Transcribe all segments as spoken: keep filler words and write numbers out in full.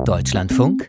Deutschlandfunk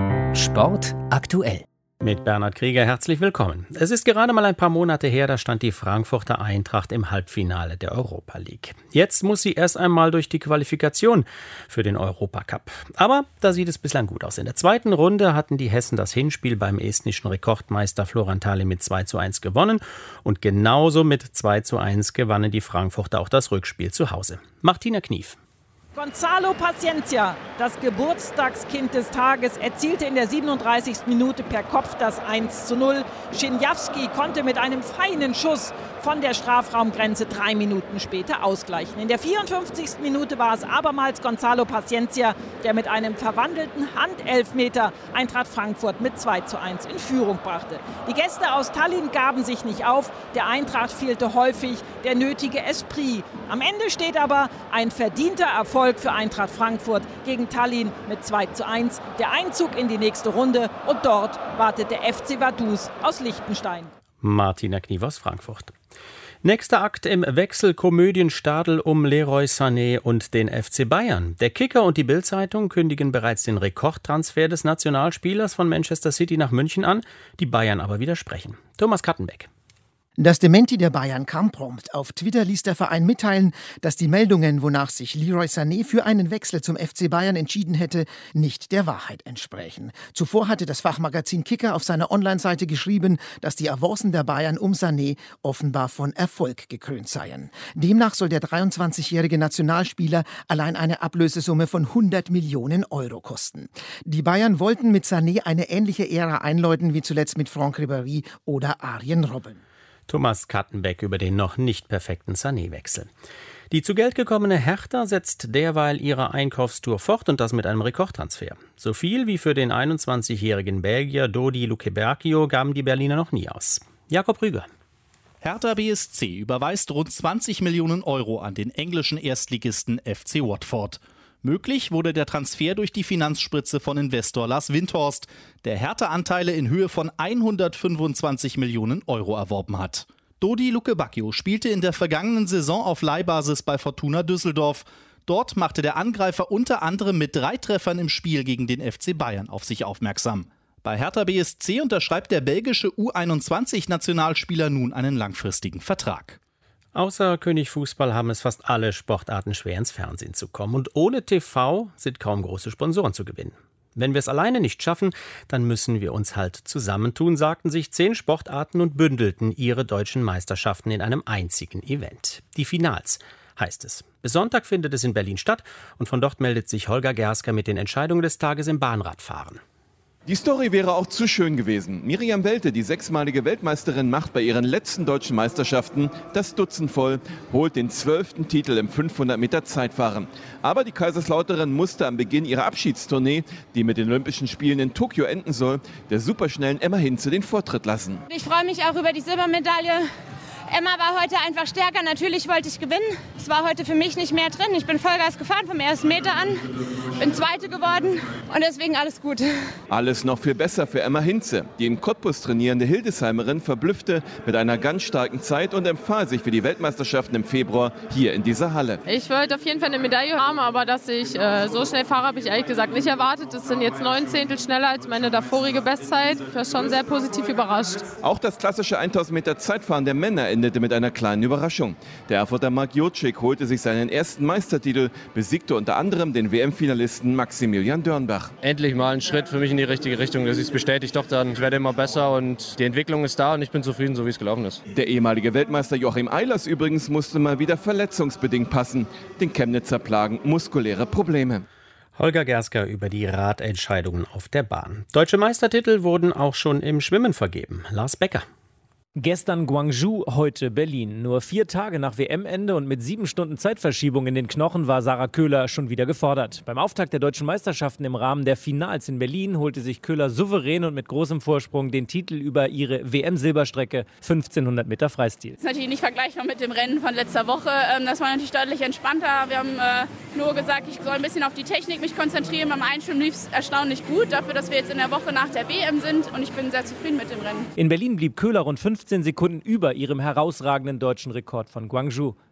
Sport aktuell. Mit Bernhard Krieger herzlich willkommen. Es ist gerade mal ein paar Monate her, da stand die Frankfurter Eintracht im Halbfinale der Europa League. Jetzt muss sie erst einmal durch die Qualifikation für den Europacup. Aber da sieht es bislang gut aus. In der zweiten Runde hatten die Hessen das Hinspiel beim estnischen Rekordmeister Florent Tallinn mit zwei zu eins gewonnen. Und genauso mit zwei zu eins gewannen die Frankfurter auch das Rückspiel zu Hause. Martina Knief. Gonzalo Paciencia, das Geburtstagskind des Tages, erzielte in der siebenunddreißigsten Minute per Kopf das eins zu null. Schinjawski konnte mit einem feinen Schuss von der Strafraumgrenze drei Minuten später ausgleichen. In der vierundfünfzigsten Minute war es abermals Gonzalo Paciencia, der mit einem verwandelten Handelfmeter Eintracht Frankfurt mit zwei zu eins in Führung brachte. Die Gäste aus Tallinn gaben sich nicht auf. Der Eintracht fehlte häufig der nötige Esprit. Am Ende steht aber ein verdienter Erfolg für Eintracht Frankfurt gegen Tallinn mit zwei zu eins. Der Einzug in die nächste Runde und dort wartet der F C Vaduz aus Liechtenstein. Martina Knief aus Frankfurt. Nächster Akt im Wechselkomödienstadel um Leroy Sané und den F C Bayern. Der Kicker und die Bild-Zeitung kündigen bereits den Rekordtransfer des Nationalspielers von Manchester City nach München an, die Bayern aber widersprechen. Thomas Kattenbeck. Das Dementi der Bayern kam prompt. Auf Twitter ließ der Verein mitteilen, dass die Meldungen, wonach sich Leroy Sané für einen Wechsel zum F C Bayern entschieden hätte, nicht der Wahrheit entsprächen. Zuvor hatte das Fachmagazin Kicker auf seiner Online-Seite geschrieben, dass die Avancen der Bayern um Sané offenbar von Erfolg gekrönt seien. Demnach soll der dreiundzwanzigjährige Nationalspieler allein eine Ablösesumme von hundert Millionen Euro kosten. Die Bayern wollten mit Sané eine ähnliche Ära einläuten wie zuletzt mit Franck Ribéry oder Arjen Robben. Thomas Kattenbeck über den noch nicht perfekten Sané-Wechsel. Die zu Geld gekommene Hertha setzt derweil ihre Einkaufstour fort und das mit einem Rekordtransfer. So viel wie für den einundzwanzigjährigen Belgier Dodi Lukebakio gaben die Berliner noch nie aus. Jakob Rüger. Hertha B S C überweist rund zwanzig Millionen Euro an den englischen Erstligisten F C Watford. Möglich wurde der Transfer durch die Finanzspritze von Investor Lars Windhorst, der Hertha-Anteile in Höhe von hundertfünfundzwanzig Millionen Euro erworben hat. Dodi Lukebakio spielte in der vergangenen Saison auf Leihbasis bei Fortuna Düsseldorf. Dort machte der Angreifer unter anderem mit drei Treffern im Spiel gegen den F C Bayern auf sich aufmerksam. Bei Hertha B S C unterschreibt der belgische U einundzwanzig-Nationalspieler nun einen langfristigen Vertrag. Außer König Fußball haben es fast alle Sportarten schwer ins Fernsehen zu kommen. Und ohne T V sind kaum große Sponsoren zu gewinnen. Wenn wir es alleine nicht schaffen, dann müssen wir uns halt zusammentun, sagten sich zehn Sportarten und bündelten ihre deutschen Meisterschaften in einem einzigen Event. Die Finals heißt es. Bis Sonntag findet es in Berlin statt und von dort meldet sich Holger Gersker mit den Entscheidungen des Tages im Bahnradfahren. Die Story wäre auch zu schön gewesen. Miriam Welte, die sechsmalige Weltmeisterin, macht bei ihren letzten deutschen Meisterschaften das Dutzend voll, holt den zwölften Titel im fünfhundert Meter Zeitfahren. Aber die Kaiserslauterin musste am Beginn ihrer Abschiedstournee, die mit den Olympischen Spielen in Tokio enden soll, der superschnellen Emma Hinze den Vortritt lassen. Ich freue mich auch über die Silbermedaille. Emma war heute einfach stärker. Natürlich wollte ich gewinnen. Es war heute für mich nicht mehr drin. Ich bin Vollgas gefahren vom ersten Meter an. Bin Zweite geworden und deswegen alles gut. Alles noch viel besser für Emma Hinze. Die in Cottbus trainierende Hildesheimerin verblüffte mit einer ganz starken Zeit und empfahl sich für die Weltmeisterschaften im Februar hier in dieser Halle. Ich wollte auf jeden Fall eine Medaille haben, aber dass ich äh, so schnell fahre, habe ich ehrlich gesagt nicht erwartet. Das sind jetzt neun Zehntel schneller als meine davorige Bestzeit. Ich war schon sehr positiv überrascht. Auch das klassische tausend Meter Zeitfahren der Männer endete mit einer kleinen Überraschung. Der Erfurter Marc Jocek holte sich seinen ersten Meistertitel, besiegte unter anderem den W M-Finalisten Maximilian Dörnbach. Endlich mal ein Schritt für mich in die richtige Richtung. Das ist bestätigt doch dann, ich werde immer besser und die Entwicklung ist da und ich bin zufrieden, so wie es gelaufen ist. Der ehemalige Weltmeister Joachim Eilers übrigens musste mal wieder verletzungsbedingt passen. Den Chemnitzer plagen muskuläre Probleme. Holger Gersker über die Radentscheidungen auf der Bahn. Deutsche Meistertitel wurden auch schon im Schwimmen vergeben. Lars Becker. Gestern Guangzhou, heute Berlin. Nur vier Tage nach W M-Ende und mit sieben Stunden Zeitverschiebung in den Knochen war Sarah Köhler schon wieder gefordert. Beim Auftakt der deutschen Meisterschaften im Rahmen der Finals in Berlin holte sich Köhler souverän und mit großem Vorsprung den Titel über ihre W M-Silberstrecke fünfzehnhundert Meter Freistil. Das ist natürlich nicht vergleichbar mit dem Rennen von letzter Woche. Das war natürlich deutlich entspannter. Wir haben nur gesagt, ich soll ein bisschen auf die Technik mich konzentrieren. Beim Einschwimmen lief es erstaunlich gut, dafür, dass wir jetzt in der Woche nach der W M sind. Und ich bin sehr zufrieden mit dem Rennen. In Berlin blieb Köhler rund fünfzehn Sekunden über ihrem herausragenden deutschen Rekord von Guangzhou.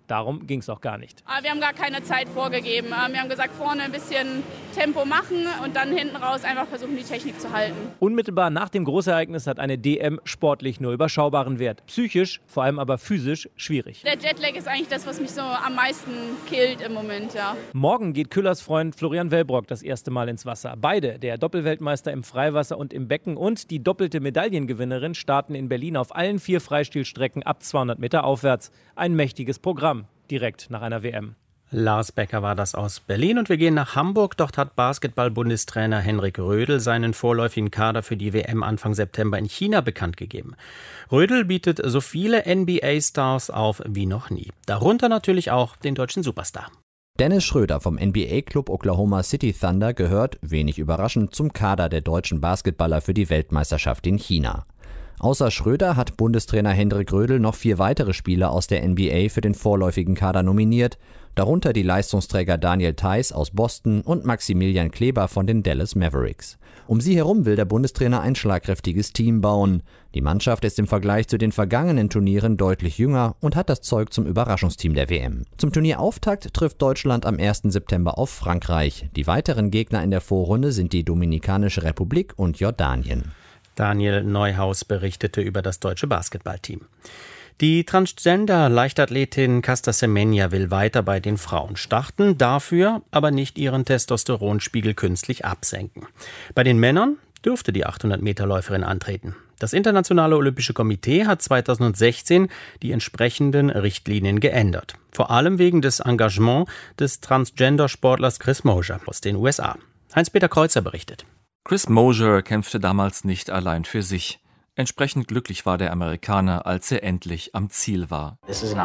Darum ging es auch gar nicht. Aber wir haben gar keine Zeit vorgegeben. Wir haben gesagt, vorne ein bisschen Tempo machen und dann hinten raus einfach versuchen, die Technik zu halten. Unmittelbar nach dem Großereignis hat eine D M sportlich nur überschaubaren Wert. Psychisch, vor allem aber physisch schwierig. Der Jetlag ist eigentlich das, was mich so am meisten killt im Moment, ja. Morgen geht Küllers Freund Florian Wellbrock das erste Mal ins Wasser. Beide, der Doppelweltmeister im Freiwasser und im Becken und die doppelte Medaillengewinnerin, starten in Berlin auf allen vier Freistilstrecken ab zweihundert Meter aufwärts. Ein mächtiges Programm, direkt nach einer W M. Lars Becker war das aus Berlin und wir gehen nach Hamburg. Dort hat Basketball-Bundestrainer Henrik Rödel seinen vorläufigen Kader für die W M Anfang September in China bekannt gegeben. Rödel bietet so viele N B A-Stars auf wie noch nie. Darunter natürlich auch den deutschen Superstar. Dennis Schröder vom N B A-Club Oklahoma City Thunder gehört, wenig überraschend, zum Kader der deutschen Basketballer für die Weltmeisterschaft in China. Außer Schröder hat Bundestrainer Henrik Rödel noch vier weitere Spieler aus der N B A für den vorläufigen Kader nominiert, darunter die Leistungsträger Daniel Theis aus Boston und Maximilian Kleber von den Dallas Mavericks. Um sie herum will der Bundestrainer ein schlagkräftiges Team bauen. Die Mannschaft ist im Vergleich zu den vergangenen Turnieren deutlich jünger und hat das Zeug zum Überraschungsteam der W M. Zum Turnierauftakt trifft Deutschland am ersten September auf Frankreich. Die weiteren Gegner in der Vorrunde sind die Dominikanische Republik und Jordanien. Daniel Neuhaus berichtete über das deutsche Basketballteam. Die Transgender-Leichtathletin Caster Semenya will weiter bei den Frauen starten, dafür aber nicht ihren Testosteronspiegel künstlich absenken. Bei den Männern dürfte die achthundert-Meter-Läuferin antreten. Das Internationale Olympische Komitee hat zweitausendsechzehn die entsprechenden Richtlinien geändert. Vor allem wegen des Engagements des Transgender-Sportlers Chris Mosier aus den U S A. Heinz-Peter Kreuzer berichtet. Chris Mosier kämpfte damals nicht allein für sich. Entsprechend glücklich war der Amerikaner, als er endlich am Ziel war.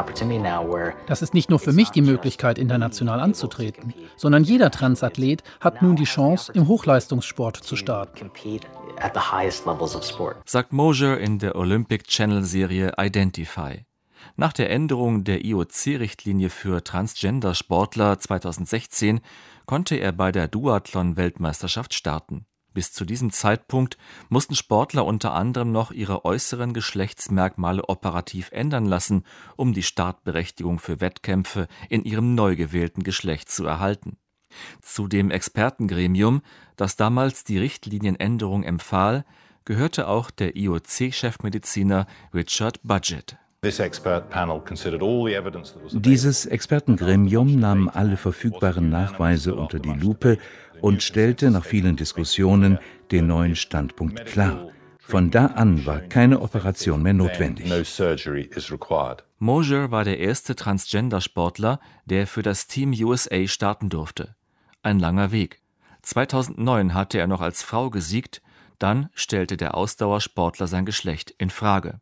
Das ist nicht nur für mich die Möglichkeit, international anzutreten, sondern jeder Transathlet hat nun die Chance, im Hochleistungssport zu starten, sagt Mosier in der Olympic Channel-Serie Identify. Nach der Änderung der I O C-Richtlinie für Transgender-Sportler zweitausendsechzehn konnte er bei der Duathlon-Weltmeisterschaft starten. Bis zu diesem Zeitpunkt mussten Sportler unter anderem noch ihre äußeren Geschlechtsmerkmale operativ ändern lassen, um die Startberechtigung für Wettkämpfe in ihrem neu gewählten Geschlecht zu erhalten. Zu dem Expertengremium, das damals die Richtlinienänderung empfahl, gehörte auch der I O C-Chefmediziner Richard Budgett. Dieses Expertengremium nahm alle verfügbaren Nachweise unter die Lupe und stellte nach vielen Diskussionen den neuen Standpunkt klar. Von da an war keine Operation mehr notwendig. Mosier war der erste Transgender-Sportler, der für das Team U S A starten durfte. Ein langer Weg. zweitausendneun hatte er noch als Frau gesiegt, dann stellte der Ausdauersportler sein Geschlecht in Frage.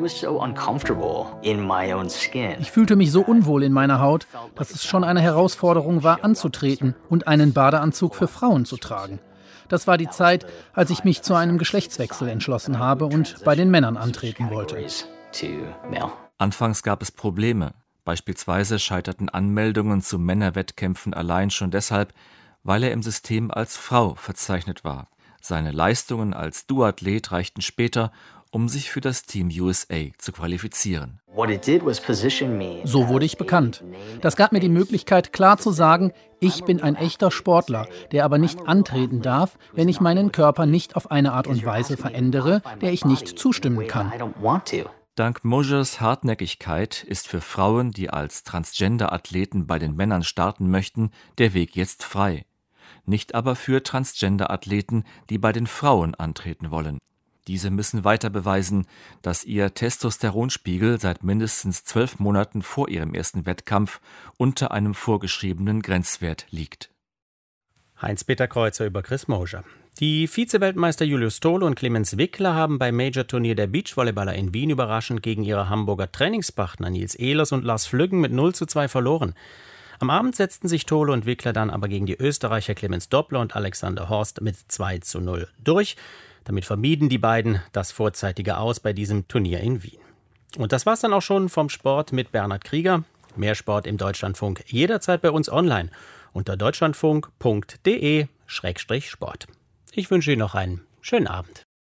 Ich fühlte mich so unwohl in meiner Haut, dass es schon eine Herausforderung war, anzutreten und einen Badeanzug für Frauen zu tragen. Das war die Zeit, als ich mich zu einem Geschlechtswechsel entschlossen habe und bei den Männern antreten wollte. Anfangs gab es Probleme. Beispielsweise scheiterten Anmeldungen zu Männerwettkämpfen allein schon deshalb, weil er im System als Frau verzeichnet war. Seine Leistungen als Duathlet reichten später, um sich für das Team U S A zu qualifizieren. So wurde ich bekannt. Das gab mir die Möglichkeit, klar zu sagen, ich bin ein echter Sportler, der aber nicht antreten darf, wenn ich meinen Körper nicht auf eine Art und Weise verändere, der ich nicht zustimmen kann. Dank Mosiers Hartnäckigkeit ist für Frauen, die als Transgender-Athleten bei den Männern starten möchten, der Weg jetzt frei. Nicht aber für Transgender-Athleten, die bei den Frauen antreten wollen. Diese müssen weiter beweisen, dass ihr Testosteronspiegel seit mindestens zwölf Monaten vor ihrem ersten Wettkampf unter einem vorgeschriebenen Grenzwert liegt. Heinz-Peter Kreuzer über Chris Mosier. Die Vize-Weltmeister Julius Tole und Clemens Wickler haben beim Major-Turnier der Beachvolleyballer in Wien überraschend gegen ihre Hamburger Trainingspartner Nils Ehlers und Lars Flüggen mit null zu zwei verloren. Am Abend setzten sich Tole und Wickler dann aber gegen die Österreicher Clemens Doppler und Alexander Horst mit zwei zu null durch. Damit vermieden die beiden das vorzeitige Aus bei diesem Turnier in Wien. Und das war's dann auch schon vom Sport mit Bernhard Krieger. Mehr Sport im Deutschlandfunk jederzeit bei uns online unter deutschlandfunk punkt de Schrägstrich Sport. Ich wünsche Ihnen noch einen schönen Abend.